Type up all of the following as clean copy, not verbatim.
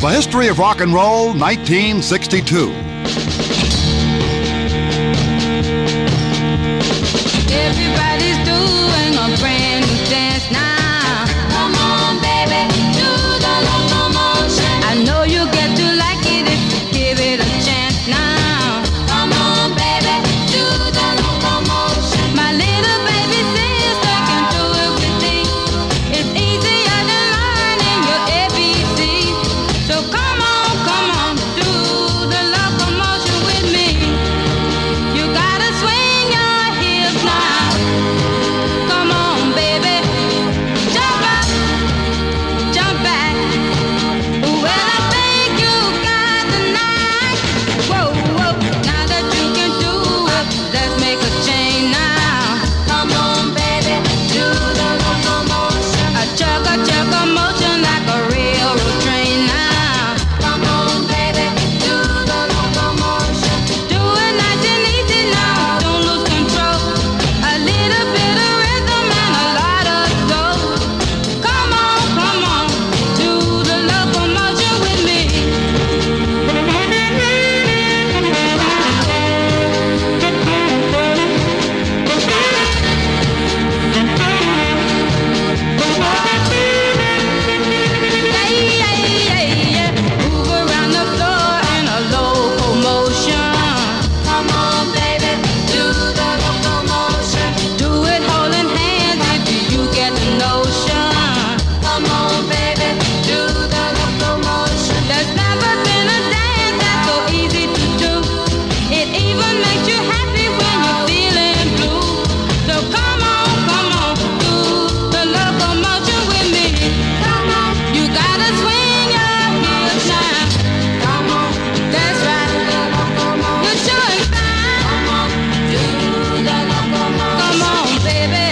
The History of Rock and Roll, 1962. Everybody's doing a brand new dance now. Come on, baby, do the locomotion. I know you get to like it if you give it a chance now. Come on, baby, do the locomotion. My little baby sister can do it with me. It's easier than learning your ABC. So come on, do the locomotion with me. You gotta swing your hips now. Come on, baby, jump up, jump back. Well, I think you got the knack. Whoa, whoa, now that you can do it, let's make a change now. Come on, baby, do the locomotion. A chugga motion like a railroad train now. Come on, baby, do the locomotion. Do it nice and easy now, don't lose control. A little bit of rhythm and a lot of soul. Come on, do the locomotion with me. Yeah. Move around the floor in a locomotion. Come on, baby, do the locomotion. Do it holding hands if you get the notion. Come on, baby, do the locomotion. There's never been a dance that's so easy to do. It even makes you happy when you're feeling blue. So come on, do the locomotion with me. Come on, you gotta swing your hips now. Come on, that's right. You're showing fine. Come on, do the locomotion. Come on, baby.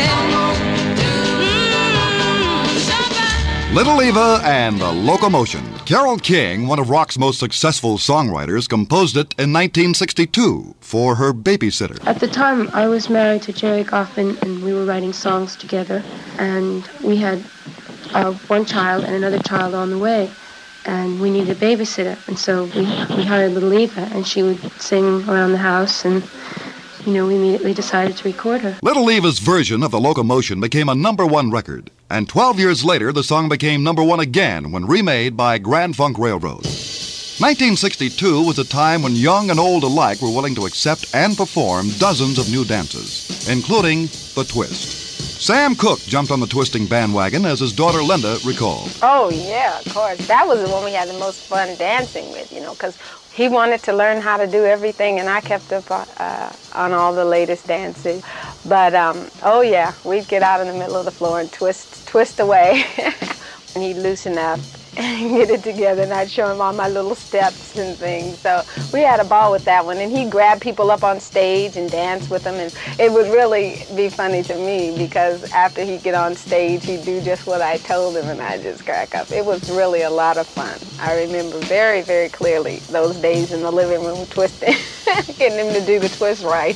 Jump up. Little Eva and the Locomotion. Carole King, one of rock's most successful songwriters, composed it in 1962 for her babysitter. At the time, I was married to Jerry Goffin, and we were writing songs together. And we had one child and another child on the way. And we needed a babysitter. And so we hired Little Eva, and she would sing around the house. And, we immediately decided to record her. Little Eva's version of the Locomotion became a #1 record, and 12 years later the song became #1 again when remade by Grand Funk Railroad. 1962 was a time when young and old alike were willing to accept and perform dozens of new dances, including the twist. Sam Cooke jumped on the twisting bandwagon, as his daughter Linda recalled. Oh, yeah, of course. That was the one we had the most fun dancing with, because he wanted to learn how to do everything, and I kept up on all the latest dances. But, oh, yeah, we'd get out in the middle of the floor and twist away. And he'd loosen up and get it together, and I'd show him all my little steps and things. So we had a ball with that one, and he'd grab people up on stage and dance with them, and it would really be funny to me because after he'd get on stage, he'd do just what I told him, and I'd just crack up. It was really a lot of fun. I remember very, very clearly those days in the living room twisting, getting him to do the twist right.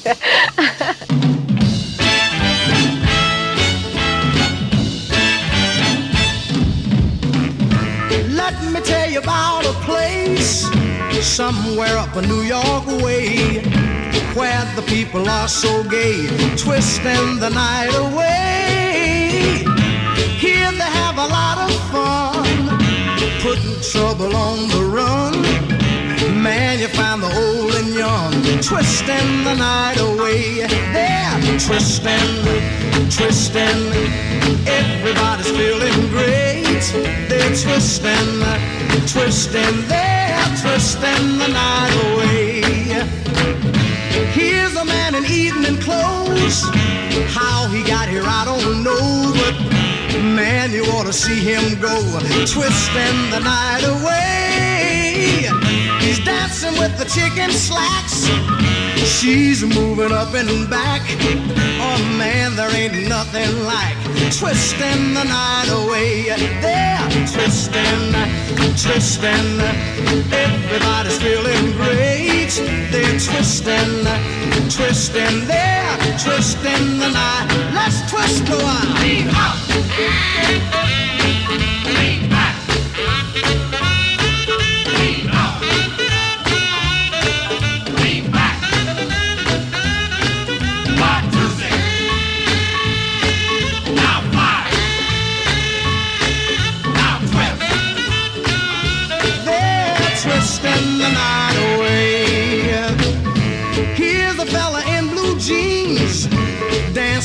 Let me tell you about a place somewhere up a New York way where the people are so gay, twisting the night away. Here they have a lot of fun, putting trouble on the run. Man, you find the old and young twisting the night away. They're twisting, everybody's feeling great. They're twisting, they're twisting the night away. Here's a man in evening clothes. How he got here, I don't know, but man, you ought to see him go, twisting the night away. He's dancing with the chick in slacks. She's moving up and back. Oh man, there ain't nothing like twisting the night away. They're twisting, everybody's feeling great. They're twisting, they're twisting the night. Let's twist a while. Lean out. Lean back.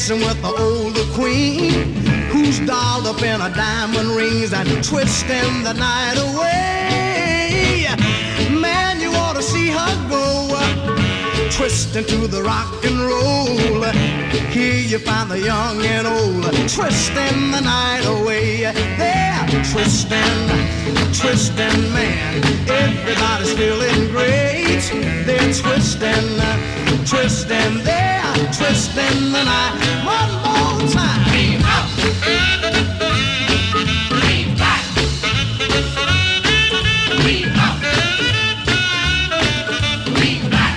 dancing with the older queen, who's dolled up in her diamond rings and twisting the night away. Man, you ought to see her go, twisting to the rock and roll. Here you find the young and old, twisting the night away. They're twisting, twisting, man. Everybody's feeling great. They're twisting, twisting, they're twisting the night. One more time. Lean up. Lean back. Lean up. Lean back.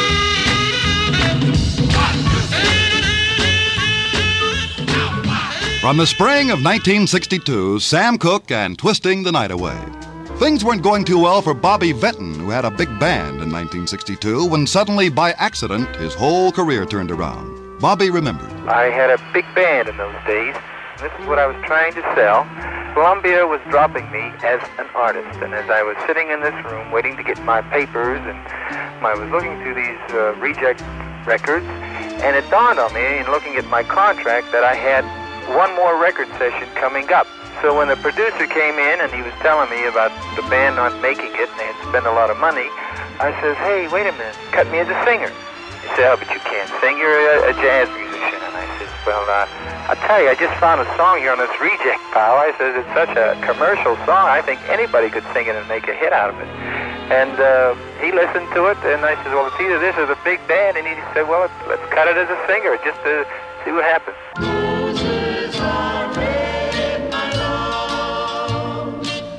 From the spring of 1962, Sam Cooke and Twisting the Night Away. Things weren't going too well for Bobby Vinton, who had a big band in 1962, when suddenly, by accident, his whole career turned around. Bobby remembered. I had a big band in those days. This is what I was trying to sell. Columbia was dropping me as an artist, and as I was sitting in this room waiting to get my papers, and I was looking through these reject records, and it dawned on me, in looking at my contract, that I had one more record session coming up. So when the producer came in and he was telling me about the band not making it and they had spent a lot of money, I says, hey, wait a minute, cut me as a singer. He said, oh, but you can't sing, you're a jazz musician. And I says, well, I'll tell you, I just found a song here on this reject pile. I says, it's such a commercial song, I think anybody could sing it and make a hit out of it. And he listened to it, and I said, well, it's either this or the big band. And he said, well, let's cut it as a singer, just to see what happens. Roses are red, my love.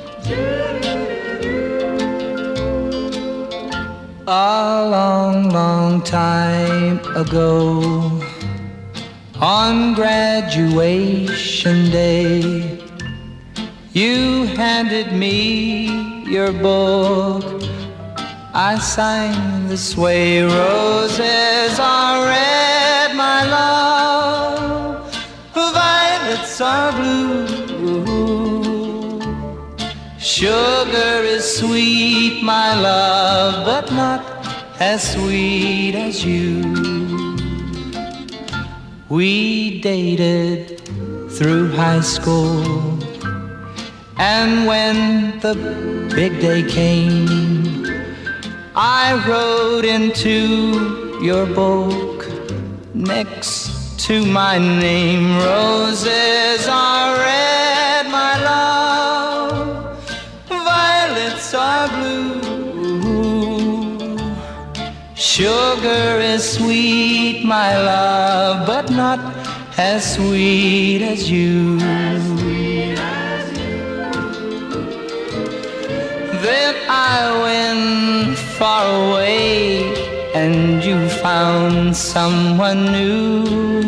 A long, long time ago, on graduation day, you handed me your book. I signed this way: roses are red, my love, violets are blue. Sugar is sweet, my love, but not as sweet as you. We dated through high school, and when the big day came, I wrote into your book next to my name: roses are red, my love, violets are blue. Sugar is sweet, my love, but not as sweet as you. Then I went far away, and you found someone new.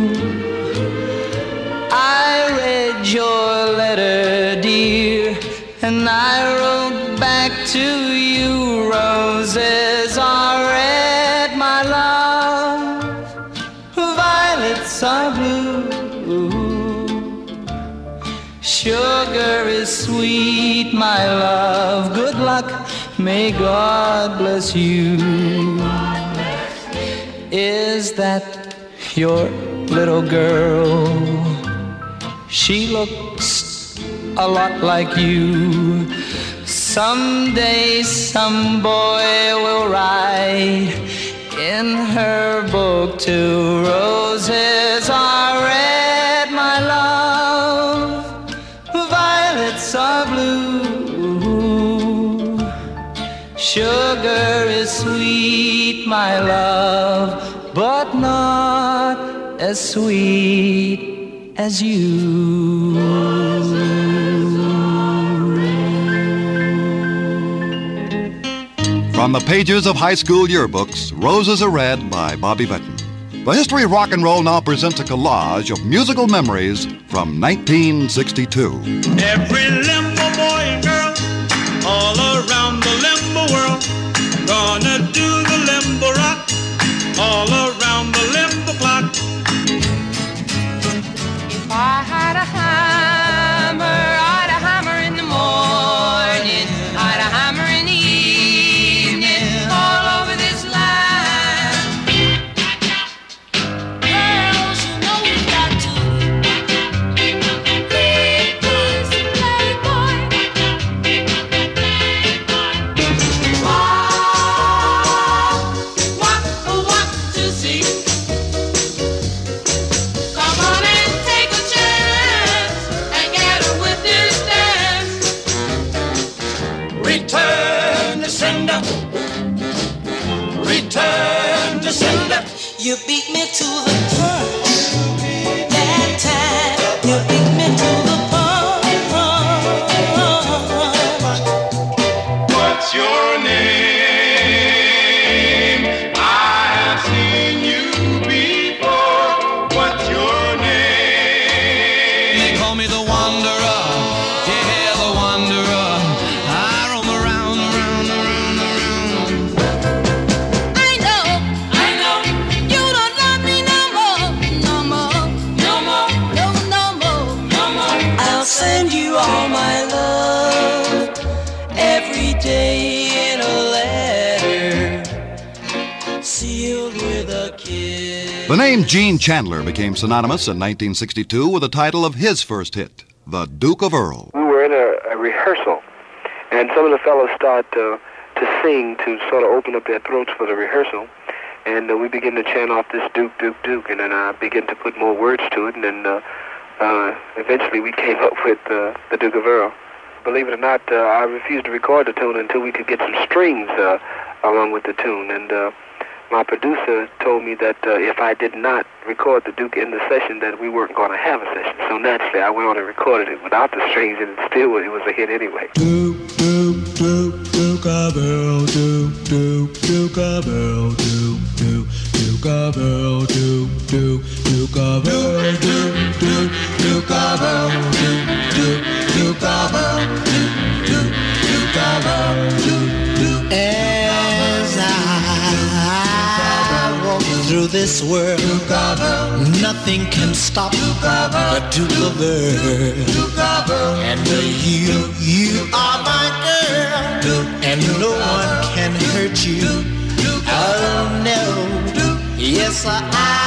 I read your letter, dear, and I wrote back to you: roses are red, my love, violets are blue. Sugar is sweet, my love, good luck, may God bless you. Is that your little girl? She looks a lot like you. Someday some boy will write in her book too: roses are red, my love, violets are blue. Sugar is sweet, my love, but not as sweet as you. From the pages of high school yearbooks, Roses Are Red by Bobby Vinton. The History of Rock and Roll now presents a collage of musical memories from 1962. Every limbo boy and girl all around the limbo world gonna do the limbo rock all around the limbo clock. If I had a hammer, I'd a hammer in the morning, I'd a hammer in the evening, all over this land. Girls, you know we sender. Return to sender. You beat me to the punch. That time you beat me to the punch. What's your name? I have seen you before. What's your name? They call me the wanderer. Yeah, the wanderer. I roam around, around, around, around. I know you don't love me no more, no more, no more, no, no more, no more. I'll send you all my love every day in a letter, sealed with a kiss. The name Gene Chandler became synonymous in 1962 with the title of his first hit, The Duke of Earl. We were in a rehearsal, and some of the fellows start to sing to sort of open up their throats for the rehearsal, and we begin to chant off this Duke, Duke, Duke, and then I begin to put more words to it, and then eventually we came up with the Duke of Earl. Believe it or not, I refused to record the tune until we could get some strings along with the tune, and my producer told me that if I did not record the Duke in the session, that we weren't going to have a session. So naturally, I went on and recorded it without the strings, and still it was a hit anyway. Duke, Duke, Duke, Duke of Earl, Duke, Duke, Duke of Earl, Duke, Duke, Duke of Earl, Duke, Duke, Duke of Earl, Duke, Duke, Duke of Earl, Duke, Duke, Duke of Earl, Duke, Duke, Duke of Earl, Duke, Duke. As I walk through this world, nothing can stop the Duke of Earl. And you are my girl, and no one can hurt you. Oh no, yes I.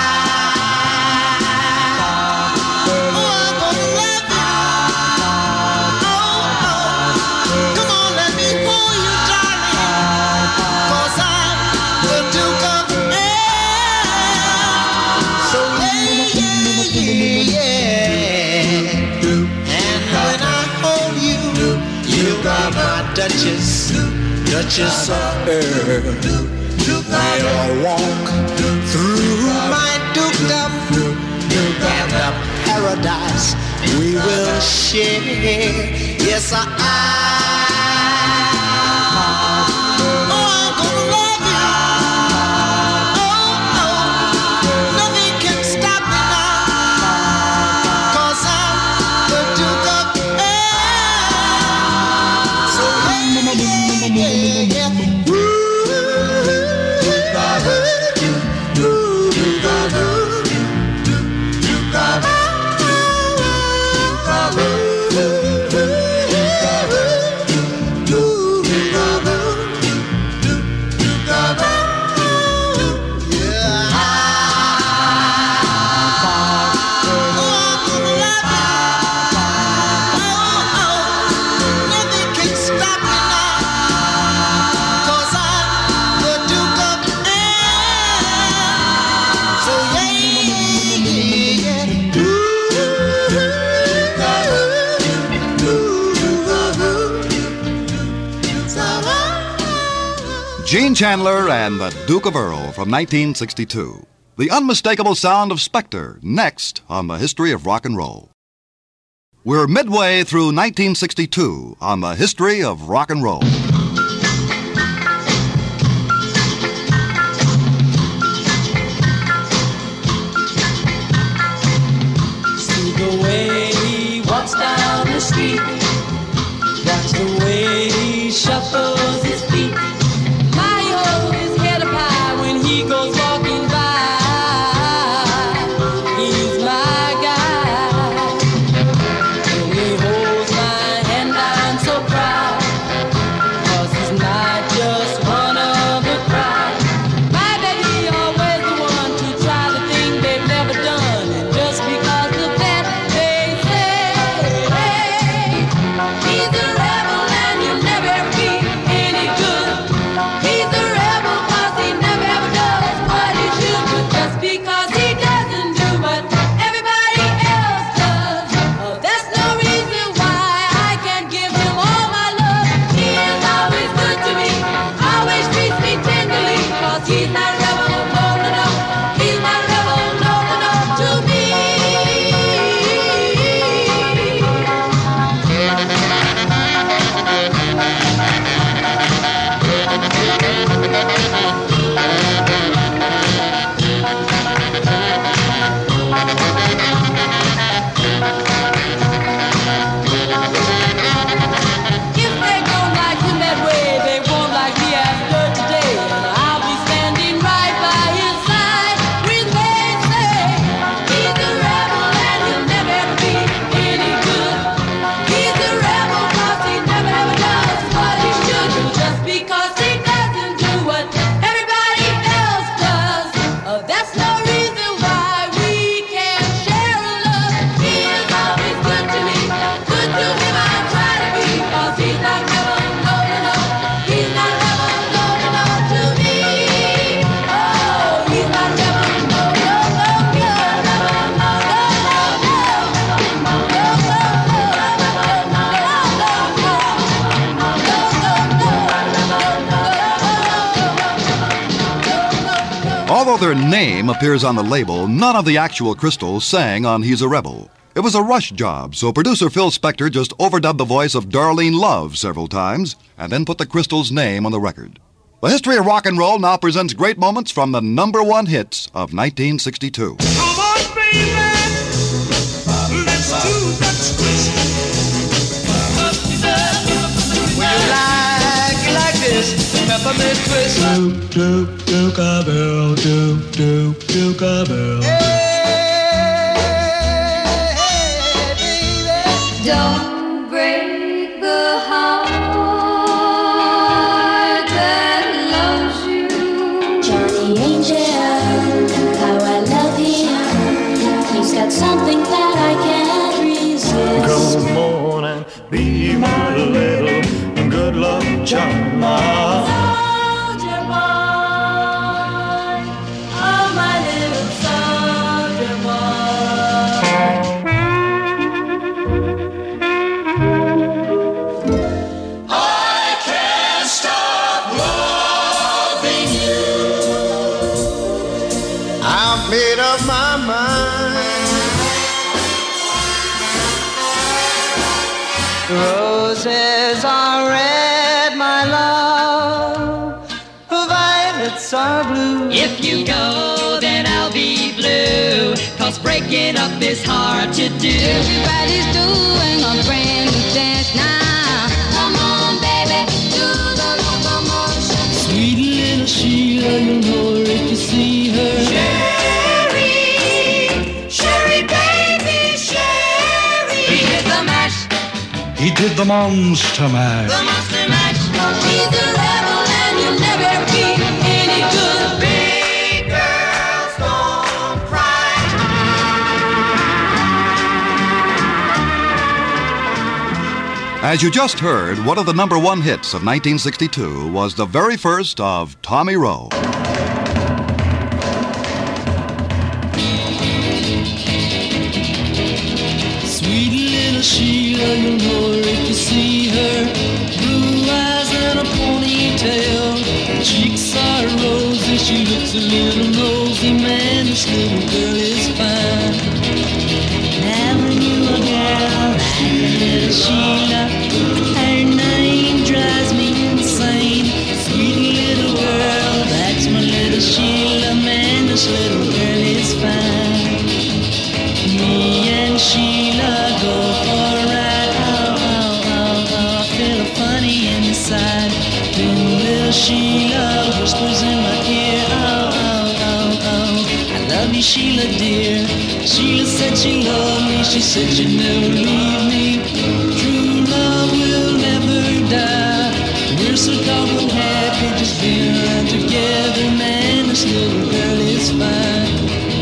Duchess of Earl. We'll walk through my dukedom, and the paradise we will share. Yes, I'm gonna love you. Oh, nothing can stop me now, 'cause I'm the Duke of Earl. So Gene Chandler and the Duke of Earl from 1962. The unmistakable sound of Spectre, next on the History of Rock and Roll. We're midway through 1962 on the History of Rock and Roll. See the way he walks down the street, watch the way he shuffles his feet. He's a rebel and you'll never be Although their name appears on the label, none of the actual Crystals sang on He's a Rebel. It was a rush job, so producer Phil Spector just overdubbed the voice of Darlene Love several times and then put the Crystals' name on the record. The History of Rock and Roll now presents great moments from the #1 hits of 1962. Come on, baby, let's do that twist. Would you like it like this? Peppermint twist. Do-do-do-ka-bell, do-do-do-ka-bell. Don't break the heart that loves you. Johnny Angel, how I love him. He's got something that I can't resist. Come on and be my little good luck charm. Soldier boy, oh my little soldier I've made up my mind. Roses are red, my love. Violets are blue. If you go, then I'll be blue. 'Cause breaking up is hard to do. Everybody's doing a brand new dance now. Come on, baby, do the locomotion. Sweet little Sheila, you'll know her if you see her. Sherry, baby, Sherry. He did the mash, He did the monster mash. the monster mash. She's a rebel and you'll never be any good. Big girls don't cry. As you just heard, one of the #1 hits of 1962 was the very first of Tommy Roe. Sweet little Sheila, you'll know her if you see her. Blue eyes and a ponytail. Cheeks are rosy, she looks a little nosy. Man, this little girl is fine. Never knew a girl like a little Sheila. Her name drives me insane. Sweet little girl, that's my little Sheila. Man, this little girl is fine. Me and Sheila go for a ride. Oh, oh, oh, oh, I feel funny inside. Then little Sheila whispers in my ear. Oh, oh, oh, oh, I love you, Sheila, dear. Sheila said she loved me. She said she'd never leave me. True love will never die. We're so doggone happy just being around together. Man, this little girl is fine.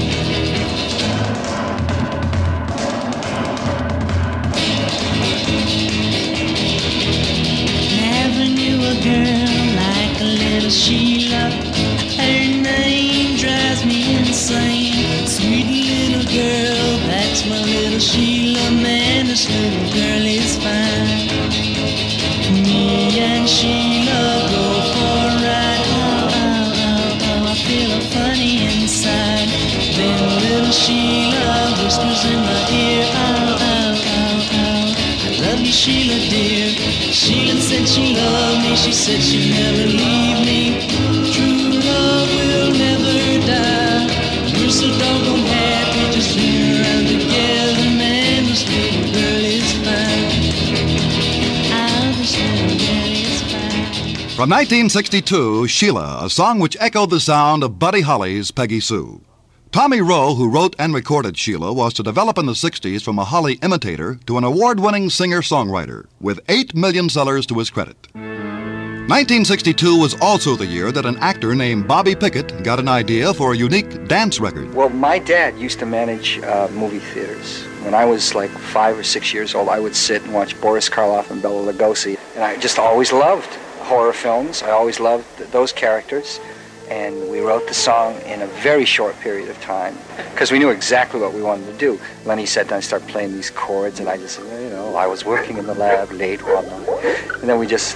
Never knew a girl like a little Sheila. Her name drives me insane. Sweet little girl, that's my little Sheila. Man, this little girl is fine. Me and Sheila go for a ride. Oh, oh, oh, oh, I feel funny inside. Then little Sheila whispers in my ear. Oh, oh, oh, oh, I love you, Sheila, dear. Sheila said she loved me. She said she'd never leave me. True love will never die. We're so doggone happy just being around together. Man, this little girl is fine. Oh, this little girl is fine. From 1962, Sheila, a song which echoed the sound of Buddy Holly's Peggy Sue. Tommy Roe, who wrote and recorded Sheila, was to develop in the 60s from a Holly imitator to an award-winning singer-songwriter, with 8 million sellers to his credit. 1962 was also the year that an actor named Bobby Pickett got an idea for a unique dance record. Well, my dad used to manage movie theaters. When I was like 5 or 6 years old, I would sit and watch Boris Karloff and Bela Lugosi. And I just always loved horror films. I always loved those characters. And we wrote the song in a very short period of time because we knew exactly what we wanted to do. Lenny sat down and started playing these chords, and I just said, well, you know, I was working in the lab late one night. And then we just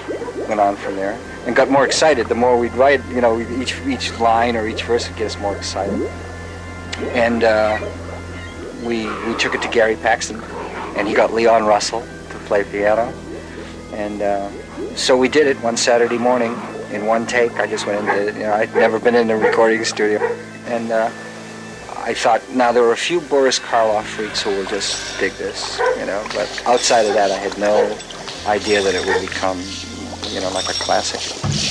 went on from there and got more excited. The more we'd write, you know, each line or each verse would get us more excited. And we took it to Gary Paxton, and he got Leon Russell to play piano. And so we did it one Saturday morning in one take. I just went into, you know, I'd never been in a recording studio. And I thought, now there were a few Boris Karloff freaks who will just dig this, you know, but outside of that I had no idea that it would become, you know, like a classic.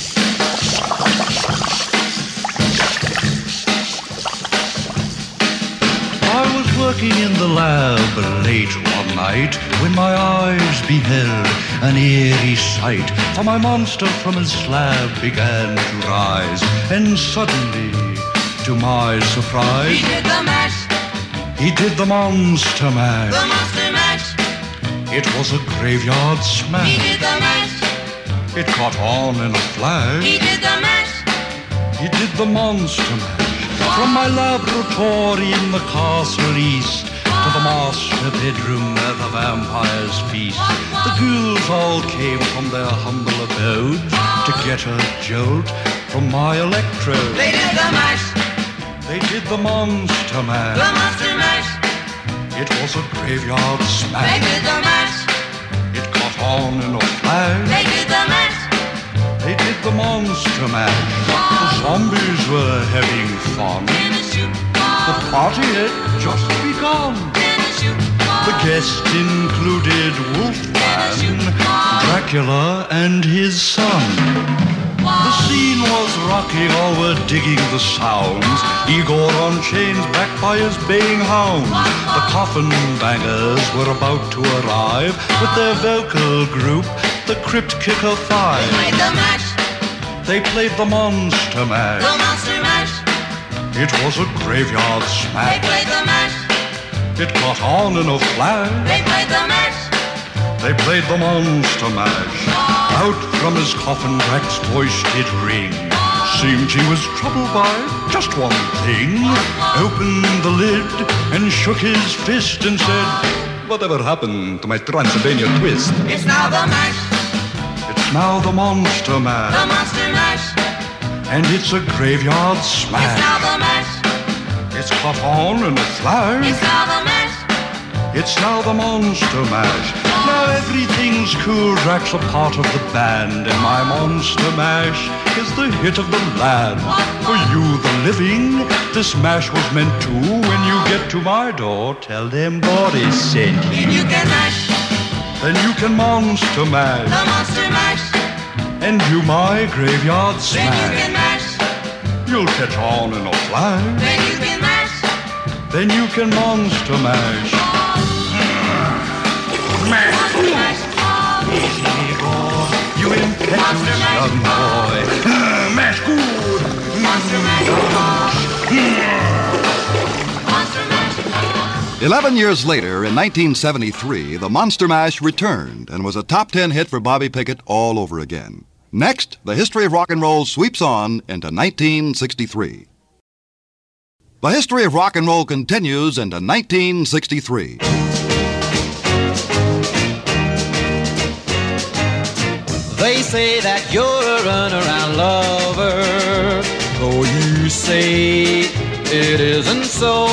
I was working in the lab late one night when my eyes beheld an eerie sight. For my monster from his slab began to rise, and suddenly, to my surprise, He did the mash. He did the monster mash. The monster mash. It was a graveyard smash. He did the mash. It caught on in a flash. He did the mash. He did the monster mash. From my laboratory in the castle east to the master bedroom where the vampires feast, the ghouls all came from their humble abodes to get a jolt from my electrode. They did the mash. They did the monster mash. The monster mash. It was a graveyard smash. They did the mash. It caught on in a flash. They did the mash. They did the monster mash. The zombies were having fun. The party had just begun. The guests included Wolfman, Dracula, and his son. The scene was rocking, all were digging the sounds. Igor on chains, backed by his baying hounds. The coffin bangers were about to arrive with their vocal group, the Crypt Kicker Five. They played the mash. They played the monster mash. The monster mash. It was a graveyard They smash. played the mash. It caught on in a flash. They played the mash. They played the monster mash. Out from his coffin, Drac's voice did ring. Seemed he was troubled by just one thing. Opened the lid and shook his fist and said, "Whatever happened to my Transylvania twist?" It's now the mash. It's now the monster The mash. monster mash. And it's a graveyard It's smash. now the mash. It's caught on in a flash. It's now the mash. It's now the monster mash. Now everything's cool. Drac's a part of the band, and my monster mash is the hit of the land. For you, the living, this mash was meant to. When you get to my door, tell them Boris sent you. You can mash. Then you can monster mash, The monster mash. and do my graveyard Then you can smash. mash. You'll catch on in a flash. Then you can mash. Then you can monster mash. Monster mash. Easy, Igor, you impetuous young boy. Mash good. Monster mash. Monster mash. 11 years later, in 1973, the Monster Mash returned and was a top 10 hit for Bobby Pickett all over again. Next, the history of rock and roll sweeps on into 1963. The history of rock and roll continues into 1963. They say that you're a runaround lover, though you say it isn't so.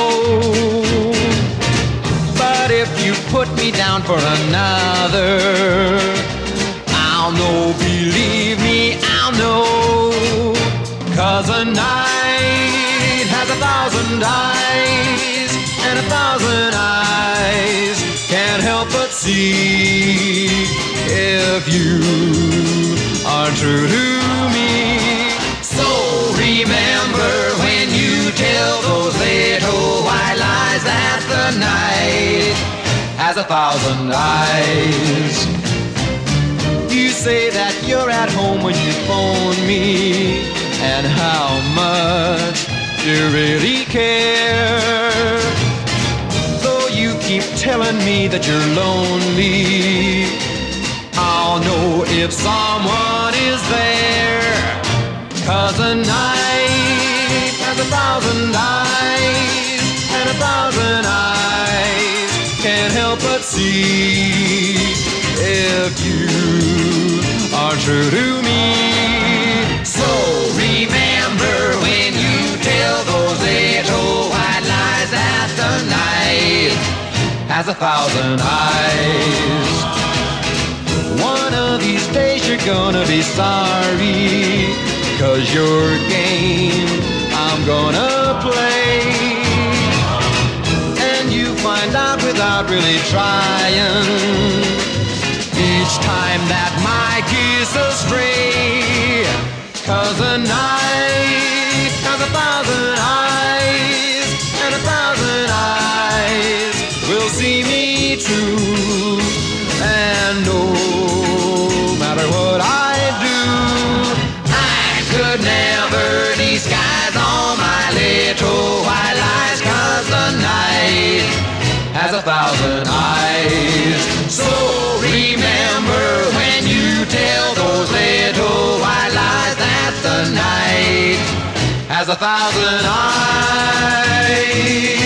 But if you put me down for another, I'll know, believe me, I'll know. 'Cause a night has 1,000 eyes, and 1,000 eyes can't help but see if you are true to me. So remember when you tell those little white lies that the night has 1,000 eyes. You say that you're at home when you phone me, and how much you really care. Though you keep telling me that you're lonely, I'll know if someone is there. 'Cause a night has 1,000 eyes, and 1,000 eyes can't help but see if you are true to me. So remember when you tell those little white lies that the night has 1,000 eyes. One of these days you're gonna be sorry, 'cause your game I'm gonna play, and you find out without really trying each time that my kiss astray. 'Cause a night has 1,000 eyes, and 1,000 eyes will see me true. And no matter what I do, I could never disguise all my little white lies, 'cause the night has 1,000 eyes. So remember when you tell those little white lies that the night has 1,000 eyes.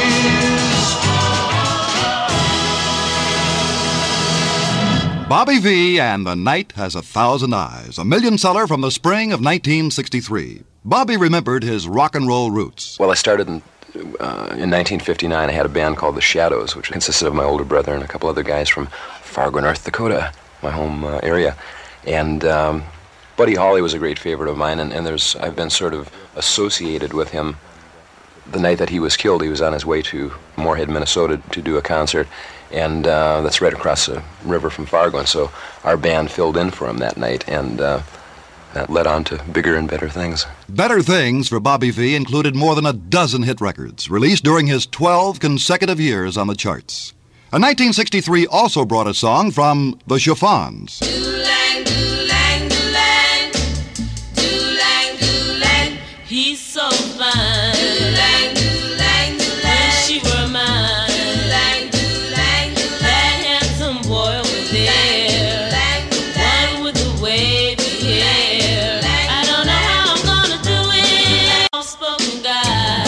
Bobby Vee and The Night Has 1,000 Eyes, a million seller from the spring of 1963. Bobby remembered his rock and roll roots. Well, I started in 1959. I had a band called The Shadows, which consisted of my older brother and a couple other guys from Fargo, North Dakota, my home area. And Buddy Holly was a great favorite of mine, and I've been sort of associated with him. The night that he was killed, he was on his way to Moorhead, Minnesota to do a concert, and that's right across the river from Fargo, and so our band filled in for him that night, and that led on to bigger and better things. Better things for Bobby Vee included more than a dozen hit records, released during his 12 consecutive years on the charts. And 1963 also brought a song from the Chiffons. Doo-lang, doo-lang, doo-lang, doo-lang, doo-lang, he's so fine. Doo-lang, doo-lang, doo-lang, wish she were mine. Doo-lang, doo-lang, doo-lang, that handsome boy over there, one with the wavy hair. I don't know how I'm gonna do it. Spoken guy,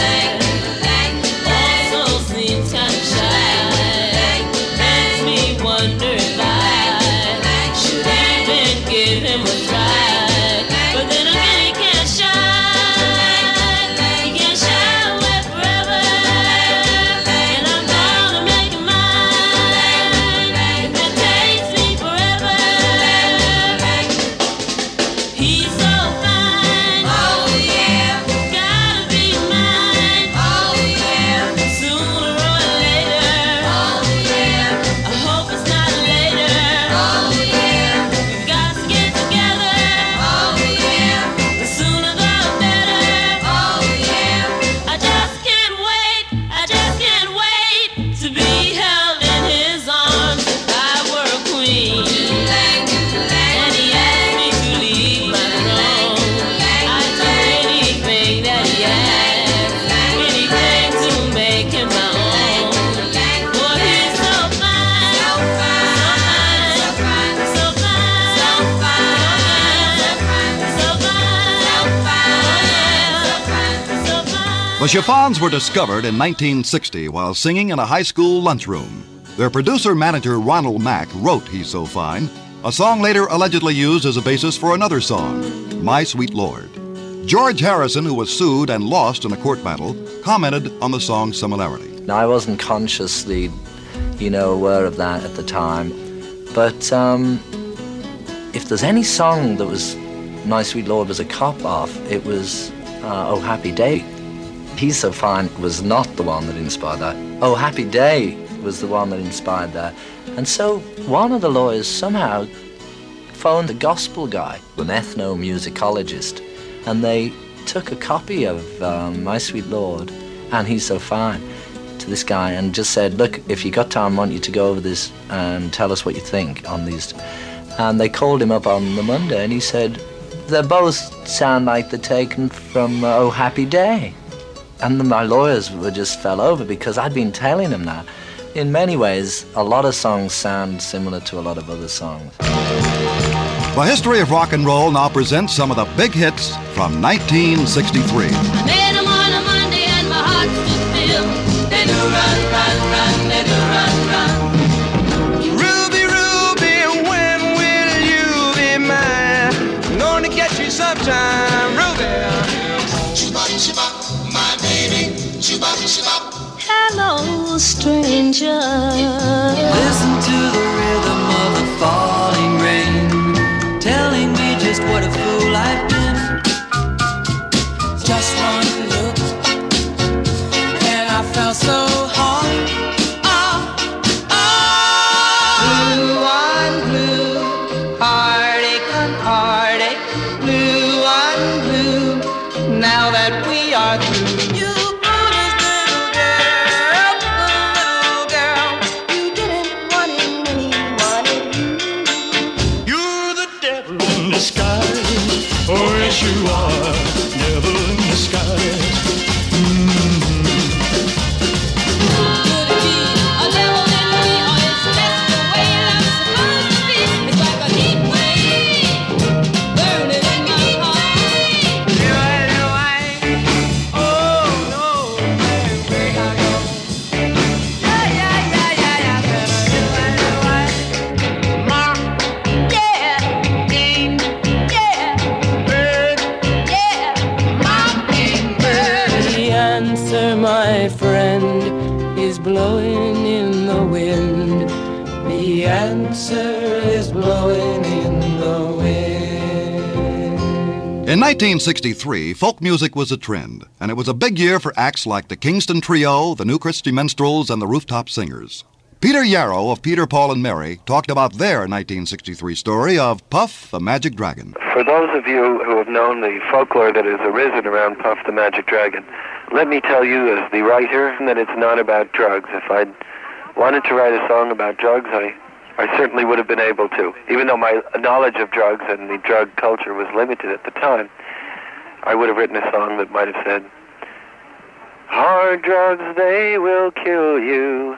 also seems kind of shy. Makes me wonder if I should even give him a try. But then again, he can't shine. He can't shine away forever. And I'm gonna make him mine. If it takes me forever. He's so fine. Oh yeah. Gotta be mine. Oh yeah. Sooner or later. Oh yeah. I hope it's not later. Oh yeah. We've got to get together. Oh yeah. The sooner the better. Oh yeah. I just can't wait. I just can't wait to be held in his arms. I were a queen. And he asked me to leave my throne. I'd do anything that he asked. Anything to make him my own. Boy, he's so fine. So fine. So fine. So fine. So fine. So fine. So fine. The Chiffons were discovered in 1960 while singing in a high school lunchroom. Their producer-manager Ronald Mack wrote He's So Fine, a song later allegedly used as a basis for another song, My Sweet Lord. George Harrison, who was sued and lost in a court battle, commented on the song's similarity. Now, I wasn't consciously, aware of that at the time. But if there's any song that was My Sweet Lord was a cop-off, it was Oh Happy Day. He's So Fine was not the one that inspired that. Oh Happy Day was the one that inspired that. And so one of the lawyers somehow phoned the gospel guy, an ethnomusicologist, and they took a copy of My Sweet Lord and He's So Fine to this guy and just said, look, if you got time, I want you to go over this and tell us what you think on these. And they called him up on the Monday and he said, they both sound like they're taken from Oh Happy Day. And my lawyers were just fell over because I'd been telling them that. In many ways, a lot of songs sound similar to a lot of other songs. The History of Rock and Roll now presents some of the big hits from 1963. I met him on a Monday and my heart stood still. They do run, run, run, they do run, run. Ruby, Ruby, when will you be sometime, Ruby. Chibop, my baby. Chibop. Hello, stranger. Listen to the rhythm of the falling rain, telling me just what a fool I've been. Just one look, and I felt so hard. Blue on blue, heartache on heartache, blue on blue, now that we are through. You foolish little girl, you didn't want him when he wanted you. You're the devil in disguise. Oh, yes, you are. Devil in disguise. Could it be a devil in me, or is this the way love's supposed to be? It's like a heat wave burning in my heart. Oh, no. The answer, my friend, is blowing in the wind. The answer is blowing in the wind. In 1963, folk music was a trend, and it was a big year for acts like the Kingston Trio, the New Christy Minstrels, and the Rooftop Singers. Peter Yarrow of Peter, Paul, and Mary talked about their 1963 story of Puff the Magic Dragon. For those of you who have known the folklore that has arisen around Puff the Magic Dragon, let me tell you as the writer that it's not about drugs. If I'd wanted to write a song about drugs, I certainly would have been able to. Even though my knowledge of drugs and the drug culture was limited at the time, I would have written a song that might have said, hard drugs, they will kill you.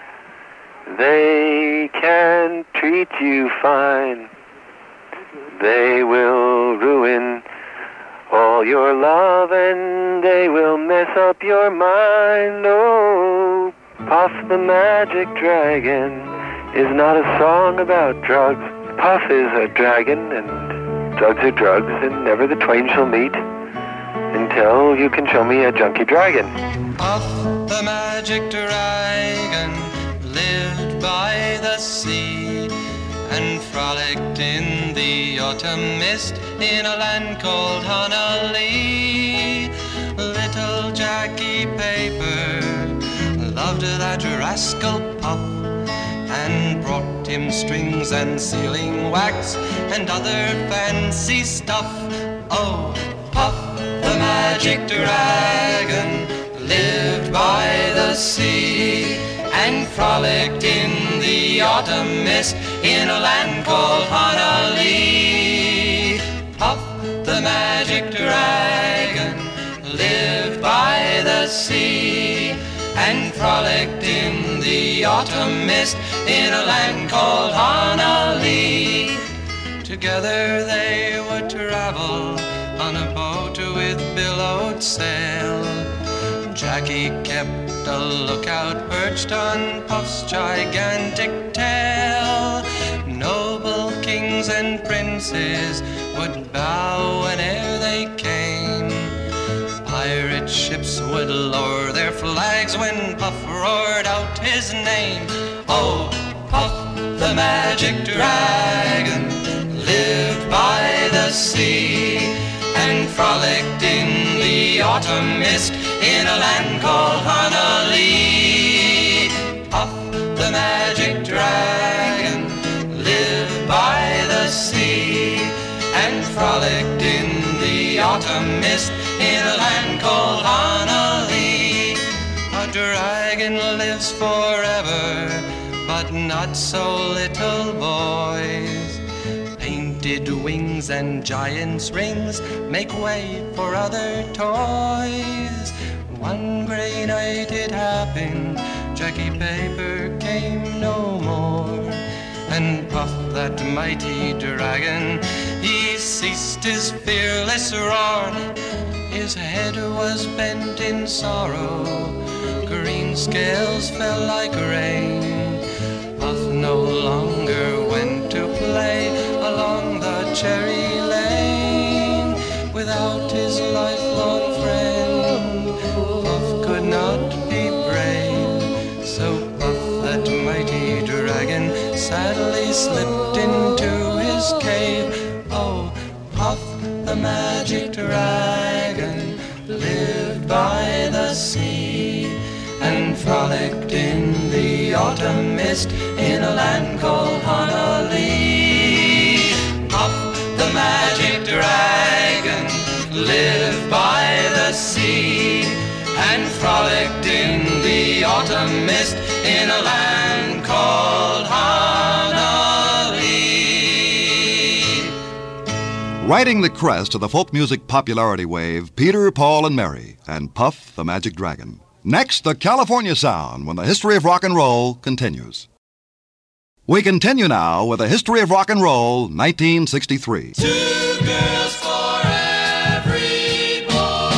They can treat you fine. They will ruin all your love and they will mess up your mind. Oh, Puff the Magic Dragon is not a song about drugs. Puff is a dragon and drugs are drugs, and never the twain shall meet until you can show me a junkie dragon. Puff the Magic Dragon lived by the sea and frolicked in the autumn mist in a land called Honolulu. Little Jackie Paper loved that rascal Puff and brought him strings and sealing wax and other fancy stuff. Oh, Puff the Magic Dragon lived by the sea and frolicked in the autumn mist in a land called Honolulu. Puff the Magic Dragon lived by the sea and frolicked in the autumn mist in a land called Honolulu. Together they would travel on a boat with billowed sail. Jackie kept a lookout perched on Puff's gigantic tail. Noble kings and princes would bow whene'er they came. Pirate ships would lower their flags when Puff roared out his name. Oh, Puff the Magic Dragon lived by the sea and frolicked in the autumn mist in a land called Honolulu. Puff the Magic Dragon lived by the sea and frolicked in the autumn mist in a land called Honolulu. A dragon lives forever, but not so little boys. Painted wings and giant's rings make way for other toys. One gray night it happened, Jackie Paper came no more. And Puff, that mighty dragon, he ceased his fearless roar. His head was bent in sorrow, green scales fell like rain. Puff no longer went to play along the cherry lane. without his lifelong friend. Puff could not be brave, so Puff, that mighty dragon, sadly slipped into his cave. Oh, Puff, the magic dragon, lived by the sea and frolicked in the autumn mist in a land called Honolulu. Puff, the magic dragon, lived by the sea and frolicked in the autumn mist in a land called Honolulu. Riding the crest of the folk music popularity wave, Peter, Paul, and Mary, and Puff, the Magic Dragon. Next, the California Sound, when the history of rock and roll continues. We continue now with the history of rock and roll, 1963. Two girls for every boy.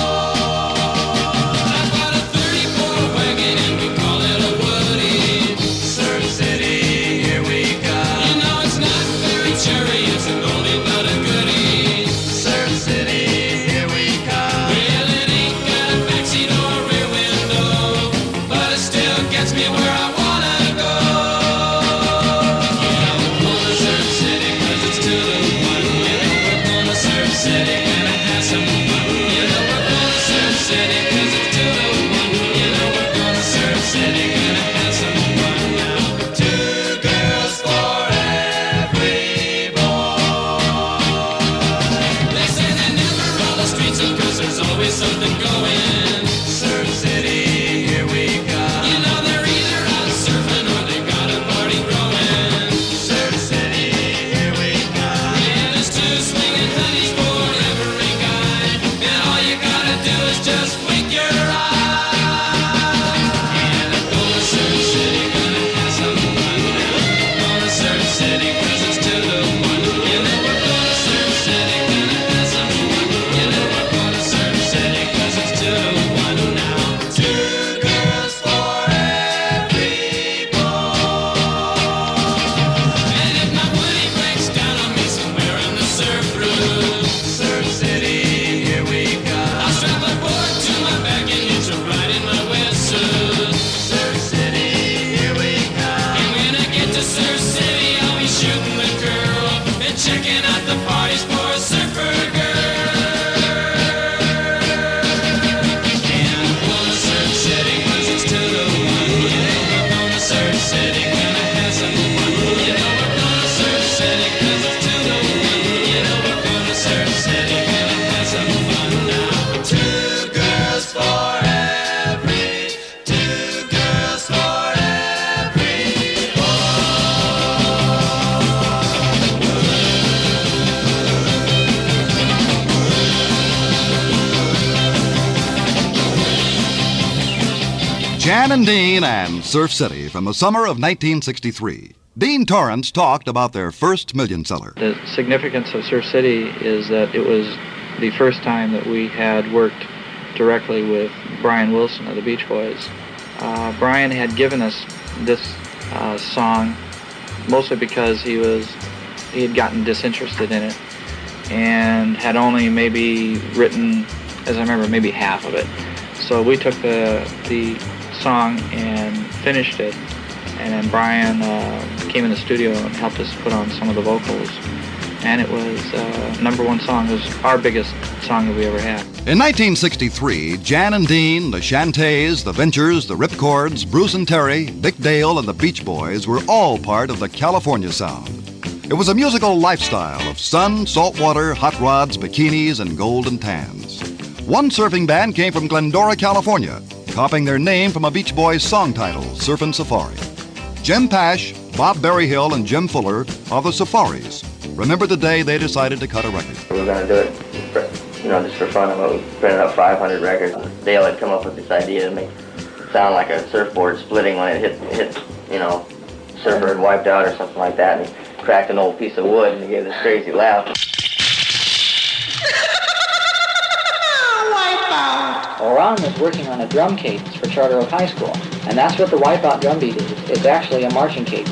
I've got a 34 wagon and we call it a Woody. Surf City, here we come. You know it's not very cherry, it's an oldie but a goodie. Surf City, here we come. Well, it ain't got a backseat or a rear window, but it still gets me where I wanna go. Yeah, we're gonna Surf City 'cause it's 2 to 1. You know we're gonna Surf City, gonna have some fun. You know we're gonna Surf City 'cause it's 2 to 1. You know we're gonna Surf City, gonna have some fun now. 2 girls for every boy. They say they never roll the streets of 'cause there's always something going. Surf City, here we come. You know they're either out surfing or they got a party growing. Surf City, here we come. Yeah, there's 2 swinging honeys for every guy, and all you gotta do is just blink your eye. Yeah, they're going to Surf City, gonna have some fun now. Going to Surf City 'cause it's 2 to 1. You know we're going to Surf City, gonna have some fun. You know we're going to Surf City 'cause it's 2 to 1 now. 2 girls for every boy. And if my Woody breaks down on me somewhere in the surf room, Surf City, here we come. I'll strap a board to my back and hitch a ride in my wetsuit. Surf City, here we come. And when I get to Surf City, I'll be shooting the girl and checking out the parties for a surfer girl. And I'm going to Surf City 'cause it's 2 to 1. You know we're going to Surf City, gonna have some fun. You know we're going to Surf City 'cause it's 2 to 1. You know we're going to Surf City, gonna have some fun now. 2 girls for every, 2 girls for every boy. Jan and Dean and Surf City from the summer of 1963. Dean Torrance talked about their first million seller. The significance of Surf City is that it was the first time that we had worked directly with Brian Wilson of the Beach Boys. Brian had given us this song mostly because he had gotten disinterested in it and had only maybe written, as I remember, maybe half of it. So we took the song and finished it, and then Brian came in the studio and helped us put on some of the vocals, and it was #1 song. It was our biggest song that we ever had. In 1963, Jan and Dean, the Chantays, the Ventures, the Ripcords, Bruce and Terry, Dick Dale, and the Beach Boys were all part of the California Sound. It was a musical lifestyle of sun, salt water, hot rods, bikinis, and golden tans. One surfing band came from Glendora, California, copying their name from a Beach Boys song title, Surfin' Safari. Jim Pash, Bob Berryhill, and Jim Fuller are the Safaris. Remember the day they decided to cut a record. We were going to do it, just for fun. We printed up 500 records. Dale had come up with this idea to make it sound like a surfboard splitting when it hit, surfer had wiped out or something like that. And he cracked an old piece of wood and he gave this crazy laugh. Well, Ron was working on a drum cadence for Charter Oak High School, and that's what the Wipeout drum beat is. It's actually a marching cadence.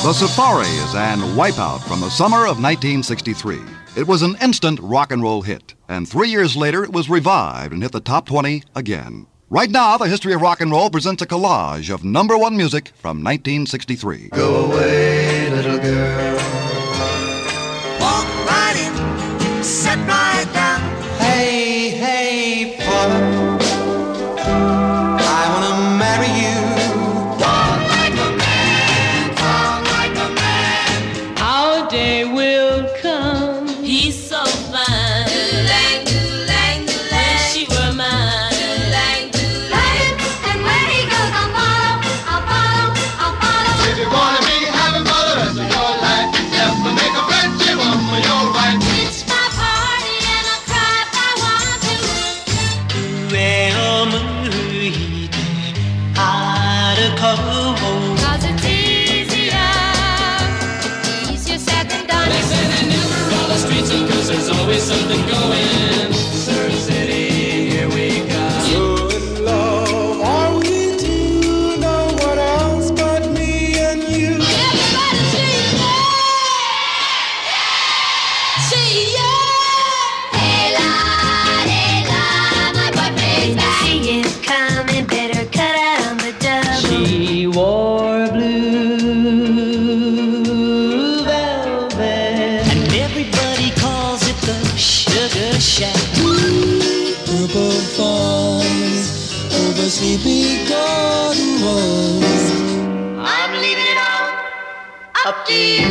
The Safaris and Wipeout from the summer of 1963. It was an instant rock and roll hit, and 3 years later it was revived and hit the top 20 again. Right now, the History of Rock and Roll presents a collage of number one music from 1963. Go away, little girl. Walk right in, sit right down. Hey, hey, Paula, I wanna marry you. Walk like a man, talk like a man. Our day will come. He's so fine. Do-lang, do-lang, do-lang. Wish she were mine. Do-lang, do-lang. And where he goes, I'll follow, I'll follow, I'll follow. If you wanna be having fun the rest of your life, never make a friendship of your right. It's my party and I'll cry if I want to. Cause it's easier said than done. They say they never roll the streets because there's always something going. Surf City, here we come. So in love, are we two? No one else but me and you. Everybody say yeah! Say yeah! Hey la, my boyfriend's back. See him coming, better cut out on the double. She wore blue velvet, and everybody calls it the Sugar Shack. Purple falls over sleepy garden walls. I'm leaving it all up to you.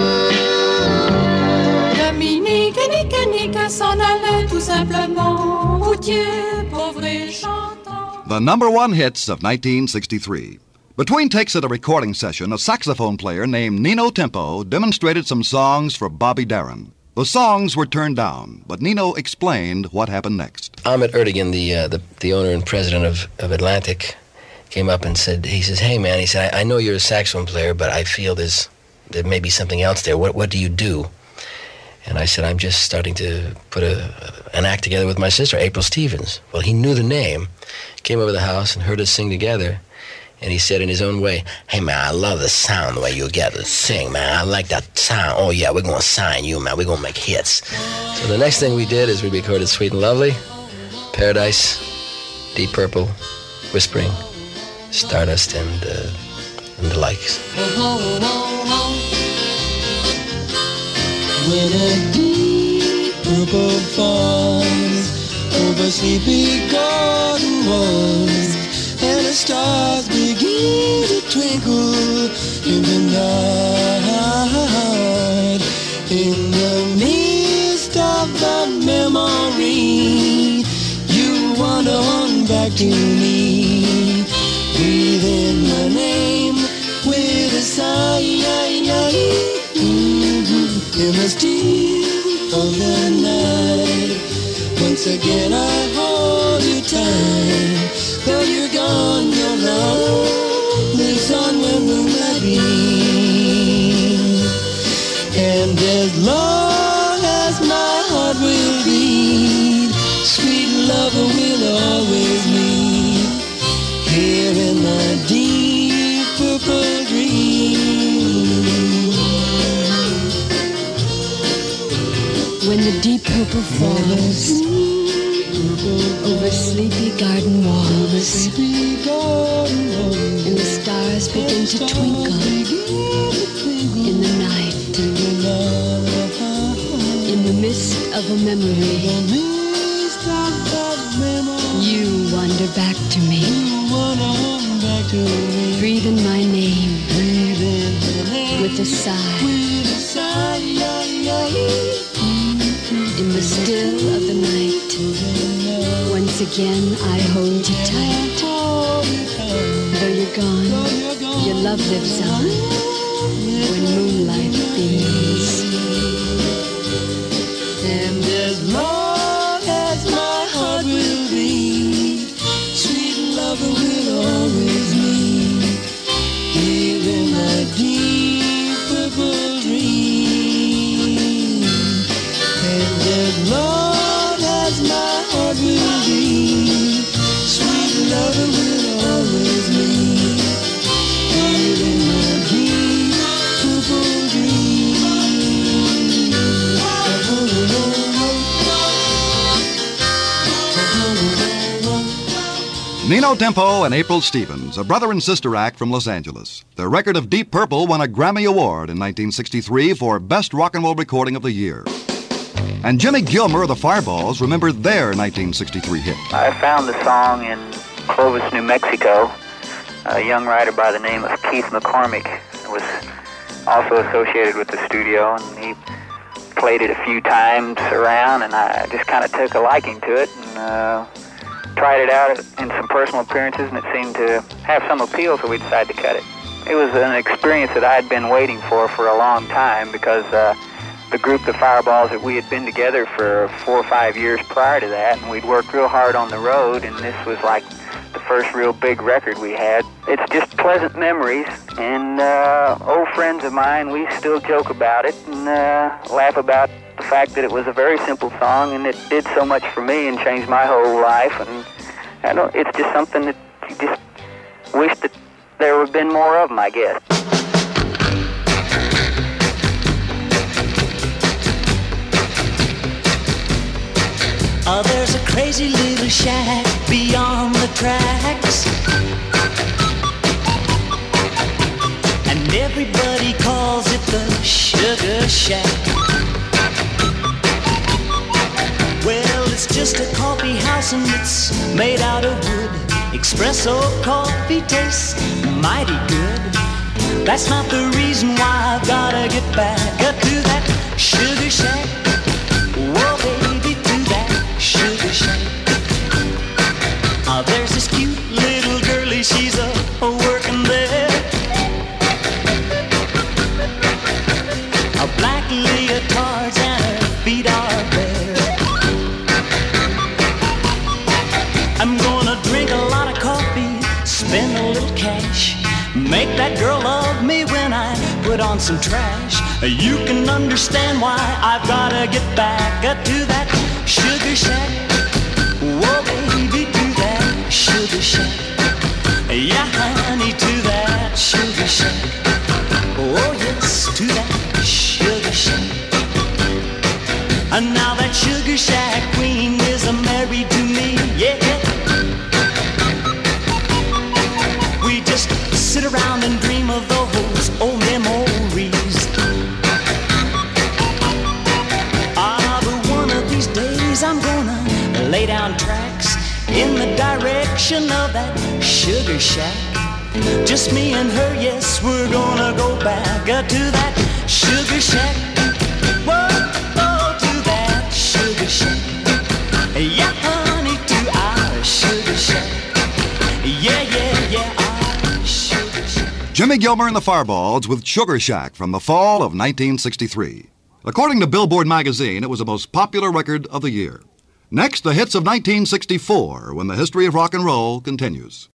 Dominique et Nika s'en allaient tout simplement. Routier, pauvre et chantant. The number one hits of 1963. Between takes at a recording session, a saxophone player named Nino Tempo demonstrated some songs for Bobby Darin. The songs were turned down, but Nino explained what happened next. Ahmet Erdogan, the owner and president of Atlantic, came up and said, hey man, he said, I know you're a saxophone player, but I feel there may be something else there. What do you do? And I said, I'm just starting to put an act together with my sister, April Stevens. Well, he knew the name, came over the house and heard us sing together. And he said in his own way, hey, man, I love the sound, the way you get to sing, man. I like that sound. Oh, yeah, we're going to sign you, man. We're going to make hits. So the next thing we did is we recorded Sweet and Lovely, Paradise, Deep Purple, Whispering, Stardust, and the likes. When a deep purple falls over sleepy garden walls, and the stars begin to twinkle in the night, in the midst of the memory, you wander on back to me, breathe in my name with a sigh, in the still of the night. Once again I hold you tight. Though you're gone, your love lives on when moonlight beams. And as long as my heart will beat, sweet lover will always meet here in the deep purple dream. When the deep purple falls over sleepy garden walls, and the stars begin to twinkle in the night, in the mist of a memory, you wander back to me, breathe in my name with a sigh. In the still of the night, once again I hold you tight. Though you're gone, your love lives on when moonlight beams. And as long as my heart will beat, sweet lover will always meet here in my deep purple dream. And as long as my heart will beat, sweet lover will always meet here in my deep Nino Tempo and April Stevens, a brother and sister act from Los Angeles. Their record of Deep Purple won a Grammy Award in 1963 for Best Rock and Roll Recording of the Year. And Jimmy Gilmer of the Fireballs remembered their 1963 hit. I found the song in Clovis, New Mexico. A young writer by the name of Keith McCormick was also associated with the studio, and he played it a few times around, and I just kind of took a liking to it and tried it out in some personal appearances, and it seemed to have some appeal, so we decided to cut it. It was an experience that I had been waiting for a long time, because the group, the Fireballs, that we had been together for 4 or 5 years prior to that, and we'd worked real hard on the road, and this was like the first real big record we had. It's just pleasant memories, and old friends of mine, we still joke about it and laugh about the fact that it was a very simple song, and it did so much for me and changed my whole life, and it's just something that you just wish that there would have been more of them, I guess. Oh, there's a crazy little shack beyond the tracks, and everybody calls it the Sugar Shack. Well, it's just a coffee house and it's made out of wood. Espresso coffee tastes mighty good. That's not the reason why I've gotta get back to that Sugar Shack. Whoa, baby, to that Sugar Shack. There's this cute little girlie, she's a working there. Black leotards and her feet are bare. I'm gonna drink a lot of coffee, spend a little cash, make that girl love me when I put on some trash. You can understand why I've gotta get back to that Sugar Shack. Whoa, baby, to that Sugar Shack. Yeah, honey, to that Sugar Shack. Oh, yes, to that Sugar Shack. And now that Sugar Shack queen is married to me, yeah. We just sit around and dream of those old memories. But one of these days I'm gonna lay down tracks in the direction of that Sugar Shack. Just me and her, yes, we're gonna go back to that Sugar Shack. Whoa, to that Sugar Shack. Yeah, honey, to our Sugar Shack. Yeah, our Sugar Shack. Jimmy Gilmer and the Fireballs with Sugar Shack from the fall of 1963. According to Billboard magazine, it was the most popular record of the year. Next, the hits of 1964, when the history of rock and roll continues.